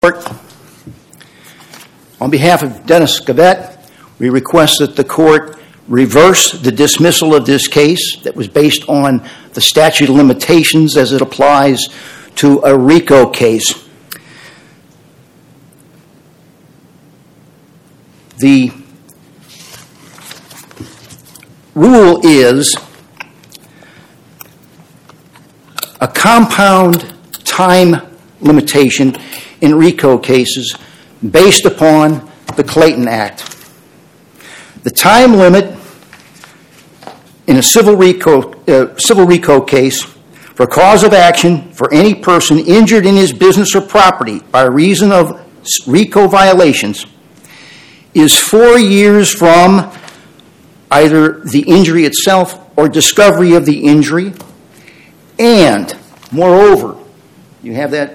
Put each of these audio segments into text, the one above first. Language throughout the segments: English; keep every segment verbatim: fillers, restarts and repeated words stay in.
On behalf of Dennis Gavette, we request that the court reverse the dismissal of this case that was based on the statute of limitations as it applies to a RICO case. The rule is a compound time limitation in RICO cases based upon the Clayton Act. The time limit in a civil RICO, uh, civil RICO case for cause of action for any person injured in his business or property by reason of RICO violations is four years from either the injury itself or discovery of the injury, and moreover, you have that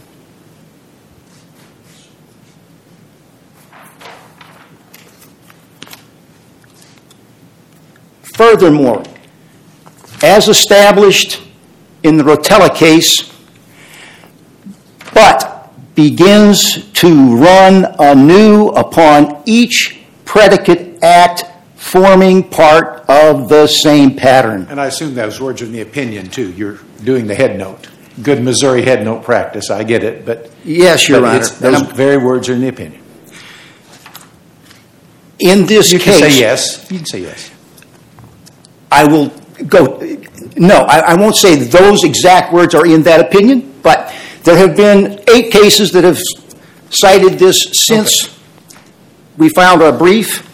furthermore, as established in the Rotella case, but begins to run anew upon each predicate act forming part of the same pattern. And I assume those words are in the opinion, too. You're doing the head note. Good Missouri head note practice, I get it, but... Yes, Your Honor. Those very words are in the opinion. In this you case... You can say yes. You can say yes. I will go... No, I, I won't say those exact words are in that opinion, but there have been eight cases that have cited this since okay. we filed our brief.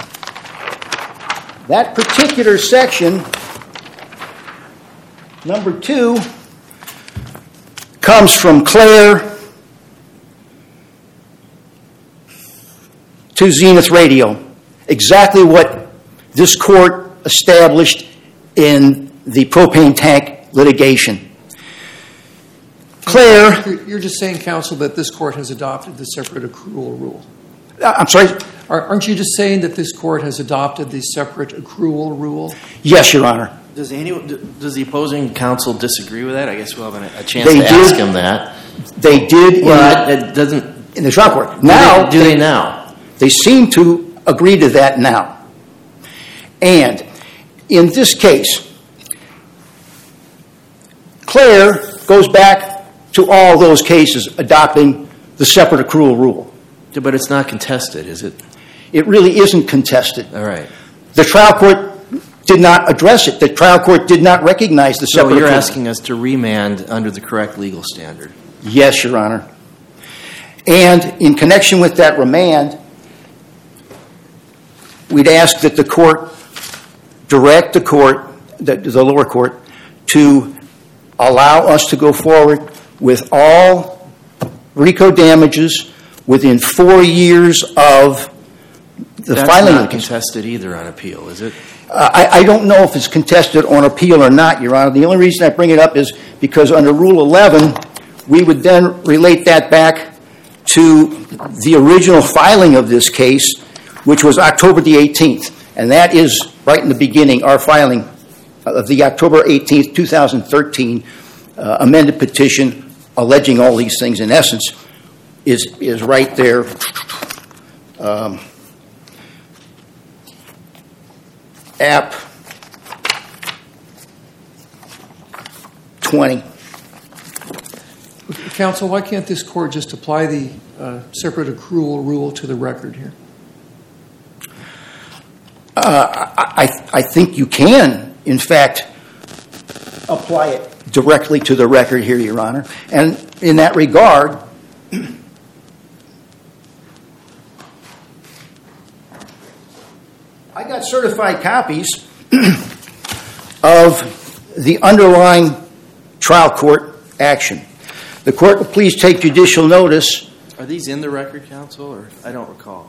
That particular section, number two, comes from Clare to Zenith Radio. Exactly what this court established in the propane tank litigation. Clare... You're just saying, counsel, that this court has adopted the separate accrual rule. Uh, I'm sorry? Aren't you just saying that this court has adopted the separate accrual rule? Yes, Your Honor. Does anyone, does the opposing counsel disagree with that? I guess we'll have a chance they to did, ask him that. They did. Well, in, it doesn't... In the trial court. Do now, they, do they now? They seem to agree to that now. And in this case, Clare goes back to all those cases adopting the separate accrual rule. But it's not contested, is it? It really isn't contested. All right. The trial court did not address it. The trial court did not recognize the separate accrual. So you're asking us to remand under the correct legal standard? Yes, Your Honor. And in connection with that remand, we'd ask that the court direct the court, the, the lower court, to allow us to go forward with all RICO damages within four years of the That's filing. That's not contested either on appeal, is it? Uh, I, I don't know if it's contested on appeal or not, Your Honor. The only reason I bring it up is because under Rule eleven, we would then relate that back to the original filing of this case, which was October the eighteenth. And that is right in the beginning, our filing of the October eighteenth, twenty thirteen uh, amended petition alleging all these things. In essence, is is right there. Um, app twenty. Counsel, why can't this court just apply the uh, separate accrual rule to the record here? Uh, I, I think you can, in fact, apply it directly to the record here, Your Honor. And in that regard, I got certified copies of the underlying trial court action. The court will please take judicial notice. Are these in the record, counsel, or I don't recall?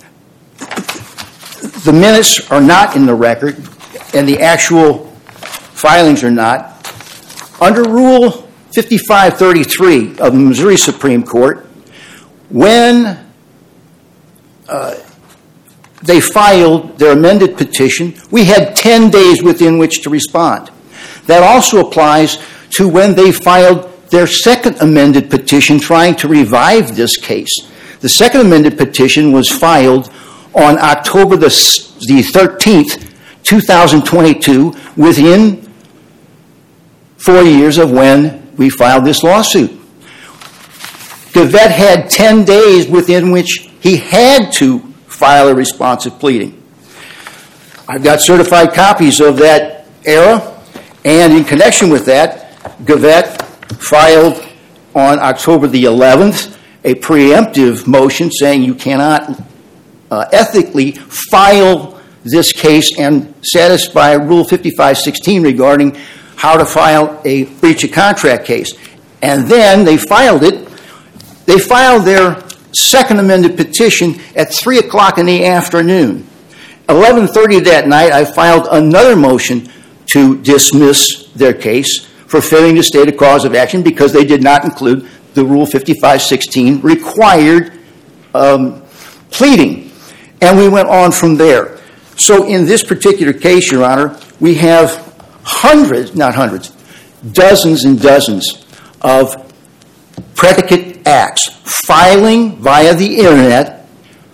The minutes are not in the record, and the actual filings are not. Under Rule fifty-five thirty-three of the Missouri Supreme Court, when uh, they filed their amended petition, we had ten days within which to respond. That also applies to when they filed their second amended petition trying to revive this case. The second amended petition was filed on October the thirteenth, two thousand twenty-two, within four years of when we filed this lawsuit. Gavette had ten days within which he had to file a responsive pleading. I've got certified copies of that era, and in connection with that, Gavette filed on October the eleventh a preemptive motion saying you cannot uh, ethically file this case and satisfy Rule fifty-five sixteen regarding how to file a breach of contract case. And then they filed it. They filed their second amended petition at three o'clock in the afternoon. eleven thirty that night, I filed another motion to dismiss their case for failing to state a cause of action because they did not include the Rule fifty-five sixteen required um, pleading. And we went on from there. So in this particular case, Your Honor, we have hundreds, not hundreds, dozens and dozens of predicate acts, filing via the internet,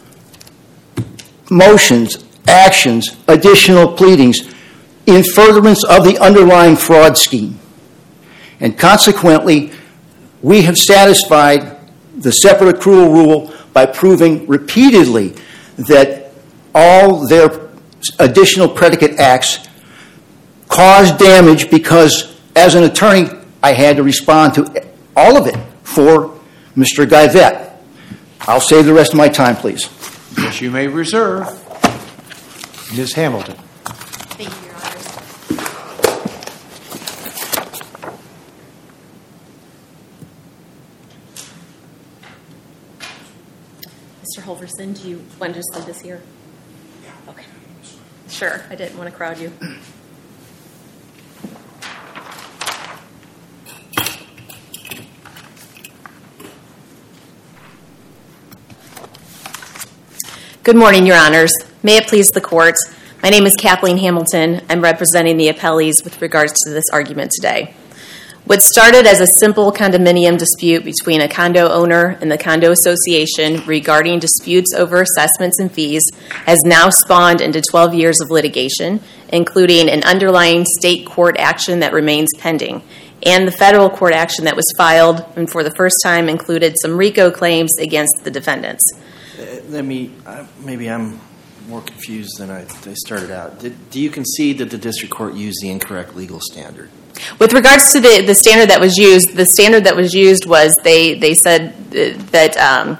motions, actions, additional pleadings in furtherance of the underlying fraud scheme. And consequently, we have satisfied the separate accrual rule by proving repeatedly that all their additional predicate acts caused damage because, as an attorney, I had to respond to all of it for Mister Gavette. I'll save the rest of my time, please. Yes, you may reserve. Miz Hamilton. Thank you, Your Honors. Mister Holverson, do you want to just leave this here? Okay. Sure, I didn't want to crowd you. Good morning, Your Honors. May it please the Court. My name is Kathleen Hamilton. I'm representing the appellees with regards to this argument today. What started as a simple condominium dispute between a condo owner and the condo association regarding disputes over assessments and fees has now spawned into twelve years of litigation, including an underlying state court action that remains pending, and the federal court action that was filed and for the first time included some RICO claims against the defendants. Let me, uh, maybe I'm more confused than I, I started out. Did, do you concede that the district court used the incorrect legal standard? With regards to the, the standard that was used, the standard that was used was they, they said that um,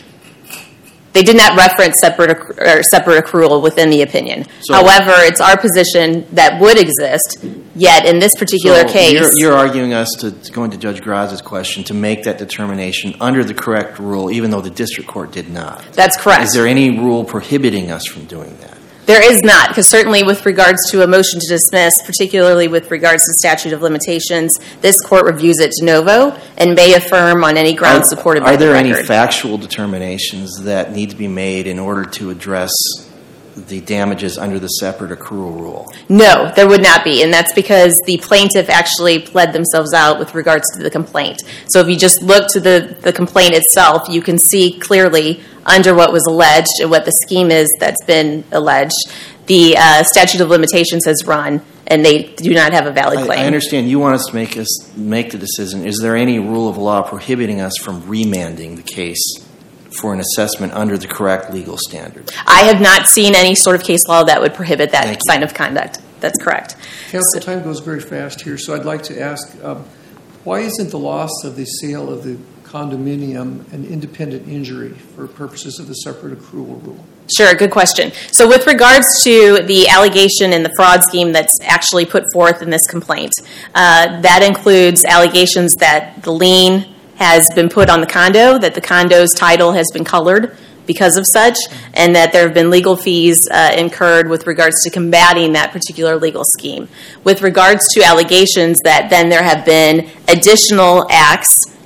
they did not reference separate accru- or separate accrual within the opinion. So, however, it's our position that would exist, yet in this particular so case... You're, you're arguing us, to going to Judge Graz's question, to make that determination under the correct rule, even though the district court did not. That's correct. Is there any rule prohibiting us from doing that? There is not, because certainly with regards to a motion to dismiss, particularly with regards to statute of limitations, this court reviews it de novo and may affirm on any grounds supported by the record. Are there any factual determinations that need to be made in order to address the damages under the separate accrual rule? No, there would not be, and that's because the plaintiff actually pled themselves out with regards to the complaint. So if you just look to the, the complaint itself, you can see clearly under what was alleged and what the scheme is that's been alleged, the uh, statute of limitations has run, and they do not have a valid claim. I, I understand you want us to make us make the decision. Is there any rule of law prohibiting us from remanding the case for an assessment under the correct legal standard? I have not seen any sort of case law that would prohibit that kind of conduct. That's correct. Counsel, time goes very fast here, so I'd like to ask, um, why isn't the loss of the sale of the condominium an independent injury for purposes of the separate accrual rule? Sure, good question. So with regards to the allegation and the fraud scheme that's actually put forth in this complaint, uh, that includes allegations that the lien has been put on the condo, that the condo's title has been colored because of such, and that there have been legal fees uh, incurred with regards to combating that particular legal scheme. With regards to allegations that then there have been additional acts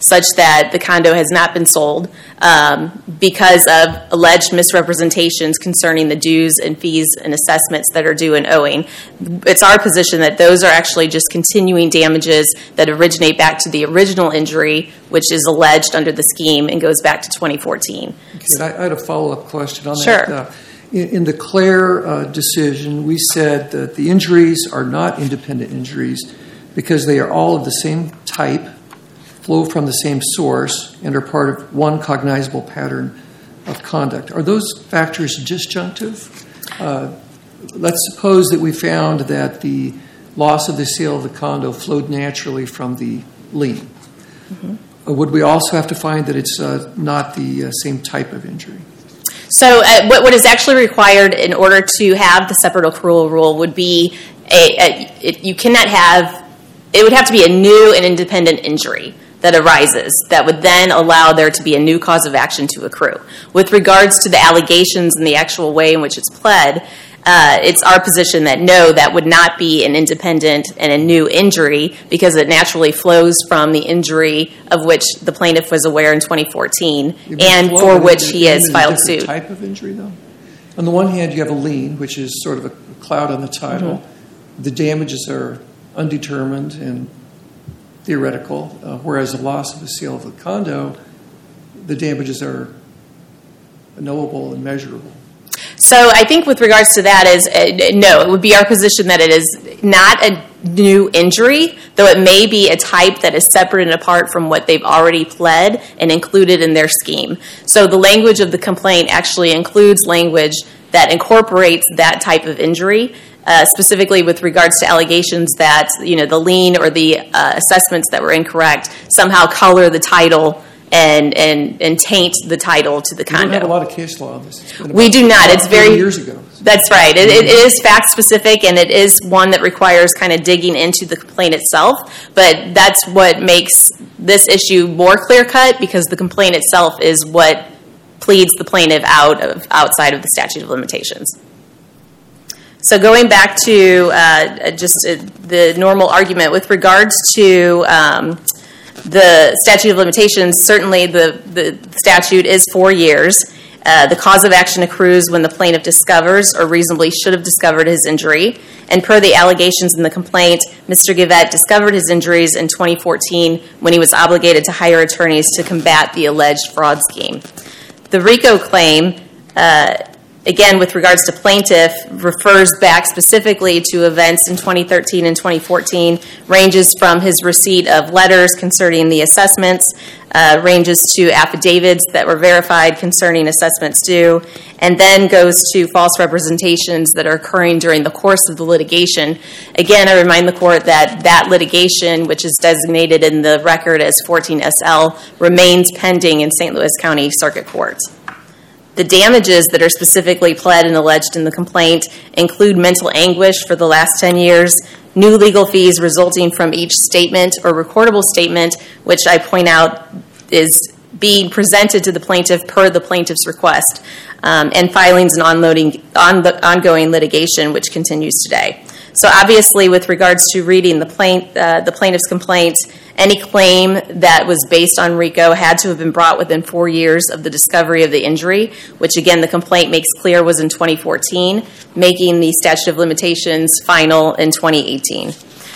such that the condo has not been sold um, because of alleged misrepresentations concerning the dues and fees and assessments that are due and owing. It's our position that those are actually just continuing damages that originate back to the original injury, which is alleged under the scheme and goes back to twenty fourteen. Okay, I I had a follow-up question on Sure. that. Uh, in, in the Clare uh, decision, we said that the injuries are not independent injuries because they are all of the same type, flow from the same source, and are part of one cognizable pattern of conduct. Are those factors disjunctive? Uh, let's suppose that we found that the loss of the sale of the condo flowed naturally from the lien. Mm-hmm. Uh, would we also have to find that it's uh, not the uh, same type of injury? So uh, what, what is actually required in order to have the separate accrual rule would be a, a it, you cannot have, it would have to be a new and independent injury that arises that would then allow there to be a new cause of action to accrue. With regards to the allegations and the actual way in which it's pled, uh, it's our position that no, that would not be an independent and a new injury because it naturally flows from the injury of which the plaintiff was aware in twenty fourteen and for which he has filed suit. Type of injury, though? On the one hand, you have a lien, which is sort of a cloud on the title. Mm-hmm. The damages are undetermined and theoretical, uh, whereas the loss of the sale of the condo, the damages are knowable and measurable. So I think with regards to that is, uh, no, it would be our position that it is not a new injury, though it may be a type that is separate and apart from what they've already pled and included in their scheme. So the language of the complaint actually includes language that incorporates that type of injury, uh, specifically with regards to allegations that, you know, the lien or the uh, assessments that were incorrect somehow color the title and and and taint the title to the condo. We don't have a lot of case law on this. It's been We do not. It's very years ago. That's right. It, it is fact specific, and it is one that requires kind of digging into the complaint itself. But that's what makes this issue more clear cut, because the complaint itself is what pleads the plaintiff out of outside of the statute of limitations. So going back to uh, just uh, the normal argument with regards to um, the statute of limitations, certainly the, the statute is four years. Uh, the cause of action accrues when the plaintiff discovers or reasonably should have discovered his injury. And per the allegations in the complaint, Mister Givette discovered his injuries in twenty fourteen when he was obligated to hire attorneys to combat the alleged fraud scheme. The RICO claim, uh, again, with regards to plaintiff, refers back specifically to events in twenty thirteen and twenty fourteen, ranges from his receipt of letters concerning the assessments, uh, ranges to affidavits that were verified concerning assessments due, and then goes to false representations that are occurring during the course of the litigation. Again, I remind the court that that litigation, which is designated in the record as fourteen S L, remains pending in Saint Louis County Circuit Court. The damages that are specifically pled and alleged in the complaint include mental anguish for the last ten years, new legal fees resulting from each statement or recordable statement, which I point out is being presented to the plaintiff per the plaintiff's request, um, and filings and onloading, on the ongoing litigation, which continues today. So obviously, with regards to reading the, plaint, uh, the plaintiff's complaint, any claim that was based on RICO had to have been brought within four years of the discovery of the injury, which again the complaint makes clear was in twenty fourteen, making the statute of limitations final in twenty eighteen.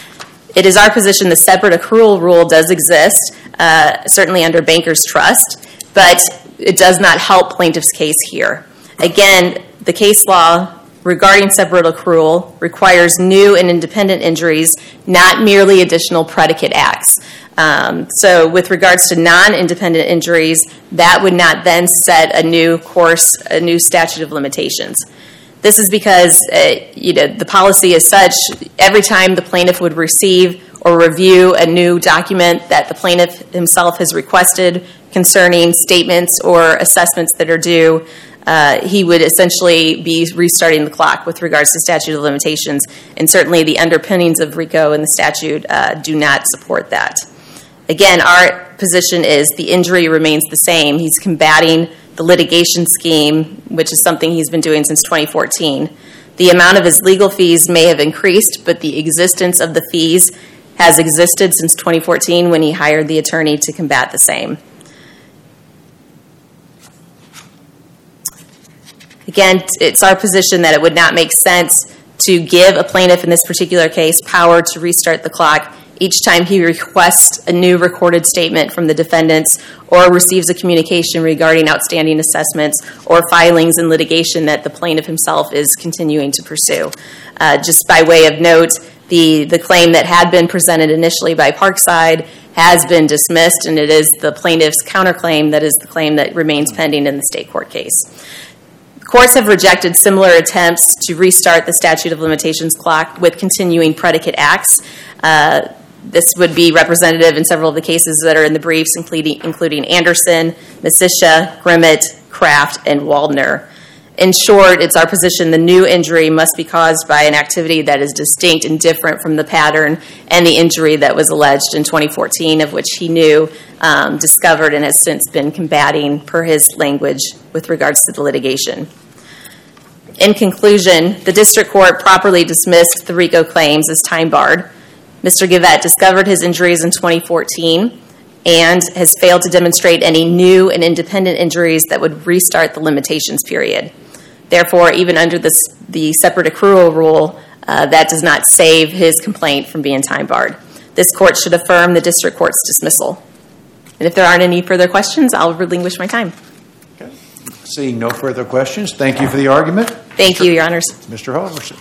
It is our position the separate accrual rule does exist, uh, certainly under Bankers Trust, but it does not help plaintiff's case here. Again, the case law regarding separate accrual requires new and independent injuries, not merely additional predicate acts. Um, so with regards to non-independent injuries, that would not then set a new course, a new statute of limitations. This is because uh, you know, the policy is such, every time the plaintiff would receive or review a new document that the plaintiff himself has requested concerning statements or assessments that are due, Uh, he would essentially be restarting the clock with regards to statute of limitations, and certainly the underpinnings of RICO and the statute uh, do not support that. Again, our position is the injury remains the same. He's combating the litigation scheme, which is something he's been doing since twenty fourteen. The amount of his legal fees may have increased, but the existence of the fees has existed since twenty fourteen when he hired the attorney to combat the same. Again, it's our position that it would not make sense to give a plaintiff in this particular case power to restart the clock each time he requests a new recorded statement from the defendants or receives a communication regarding outstanding assessments or filings in litigation that the plaintiff himself is continuing to pursue. Uh, just by way of note, the, the claim that had been presented initially by Parkside has been dismissed, and it is the plaintiff's counterclaim that is the claim that remains pending in the state court case. Courts have rejected similar attempts to restart the statute of limitations clock with continuing predicate acts. Uh, this would be representative in several of the cases that are in the briefs, including, including Anderson, Messisha, Grimmett, Kraft, and Waldner. In short, it's our position the new injury must be caused by an activity that is distinct and different from the pattern and the injury that was alleged in twenty fourteen, of which he knew, um, discovered, and has since been combating per his language with regards to the litigation. In conclusion, the district court properly dismissed the RICO claims as time-barred. Mister Givette discovered his injuries in twenty fourteen and has failed to demonstrate any new and independent injuries that would restart the limitations period. Therefore, even under this, the separate accrual rule, uh, that does not save his complaint from being time-barred. This court should affirm the district court's dismissal. And if there aren't any further questions, I'll relinquish my time. Okay. Seeing no further questions, thank you for the argument. Thank you, Your Honors. Mister Halverson.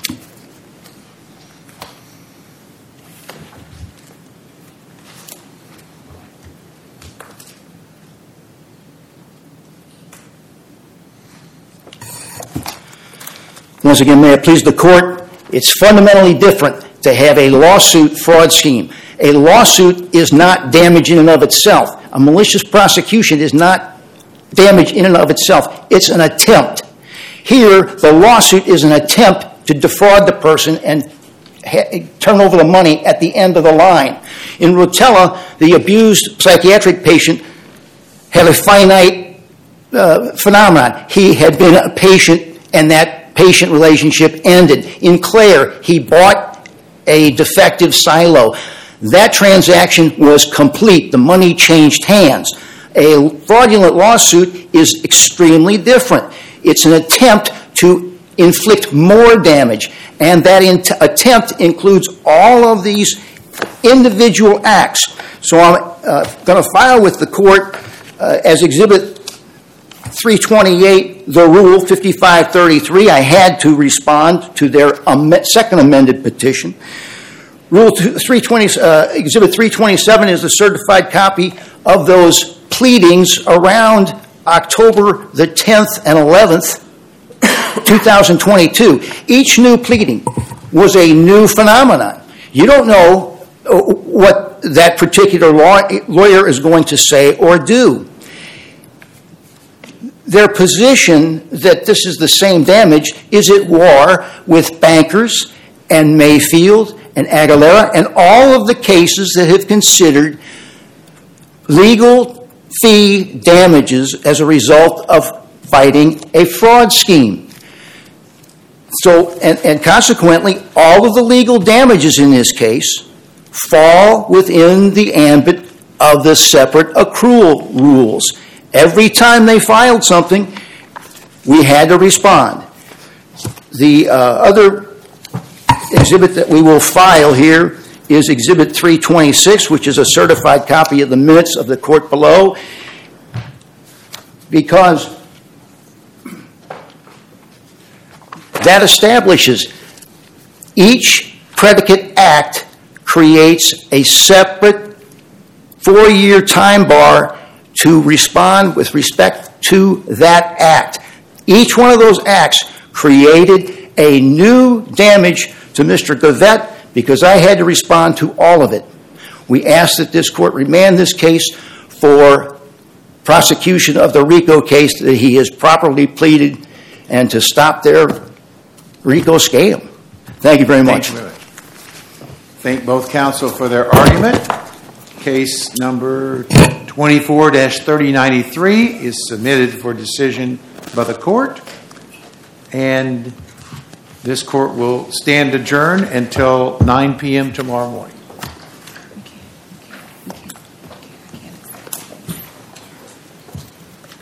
Once again, may it please the court, it's fundamentally different to have a lawsuit fraud scheme. A lawsuit is not damage in and of itself. A malicious prosecution is not damage in and of itself. It's an attempt. Here, the lawsuit is an attempt to defraud the person and ha- turn over the money at the end of the line. In Rotella, the abused psychiatric patient had a finite uh, phenomenon. He had been a patient, and that patient relationship ended. In Clare, he bought a defective silo. That transaction was complete. The money changed hands. A fraudulent lawsuit is extremely different. It's an attempt to inflict more damage, and that int- attempt includes all of these individual acts. So I'm uh, going to file with the court uh, as Exhibit three twenty-eight, the rule fifty-five thirty-three. I had to respond to their am- second amended petition. Rule three twenty, uh, Exhibit three twenty-seven is the certified copy of those pleadings around October the tenth and eleventh, twenty twenty-two. Each new pleading was a new phenomenon. You don't know what that particular law, lawyer is going to say or do. Their position that this is the same damage is at war with Bankers and Mayfield and Aguilera and all of the cases that have considered legal fee damages as a result of fighting a fraud scheme. So, and, and consequently, all of the legal damages in this case fall within the ambit of the separate accrual rules. Every time they filed something, we had to respond. The uh, other exhibit that we will file here is Exhibit three twenty-six, which is a certified copy of the minutes of the court below, because that establishes each predicate act creates a separate four-year time bar to respond with respect to that act. Each one of those acts created a new damage to Mister Givette because I had to respond to all of it. We ask that this court remand this case for prosecution of the RICO case that he has properly pleaded and to stop their RICO scale. Thank you very much. Thank you. Thank both counsel for their argument. Case number twenty-four dash thirty ninety-three is submitted for decision by the court, and this court will stand adjourned until nine p.m. tomorrow morning.